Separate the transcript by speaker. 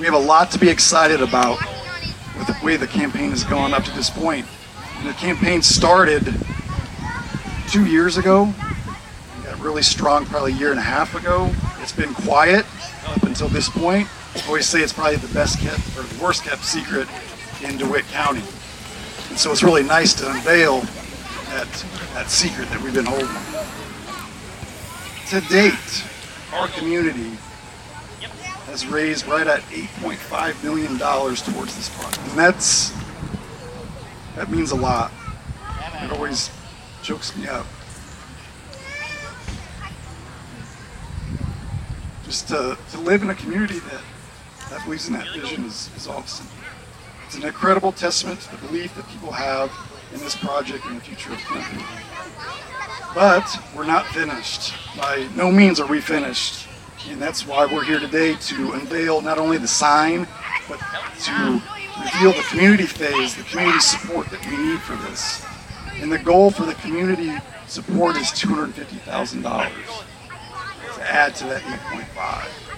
Speaker 1: We have a lot to be excited about with the way the campaign has gone up to this point. And the campaign started 2 years ago, got really strong probably a year and a half ago. It's been quiet up until this point. I always say it's probably the best kept or the worst kept secret in DeWitt County. And so it's really nice to unveil that secret that we've been holding. To date, our community has raised right at $8.5 million towards this project. And that means a lot. It always chokes me up. Just to live in a community that believes in that vision is awesome. It's an incredible testament to the belief that people have in this project and the future of Clinton. But we're not finished. By no means are we finished. And that's why we're here today, to unveil not only the sign, but to reveal the community phase, the community support that we need for this. And the goal for the community support is $250,000 to add to that 8.5.